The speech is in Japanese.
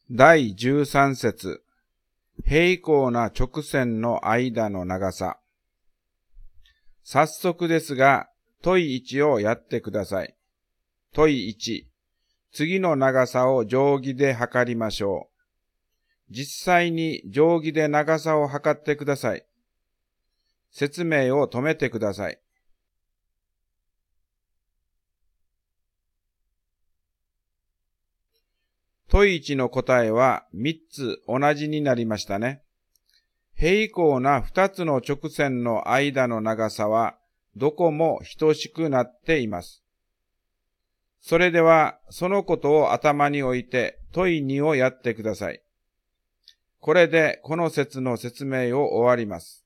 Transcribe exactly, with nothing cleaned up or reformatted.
だいじゅうさん節、平行な直線の間の長さ。早速ですが、問いいちをやってください。問いいち、次の長さを定規で測りましょう。実際に定規で長さを測ってください。説明を止めてください。問いいちの答えはみっつ同じになりましたね。平行なふたつの直線の間の長さはどこも等しくなっています。それではそのことを頭に置いて問いにをやってください。これでこの説の説明を終わります。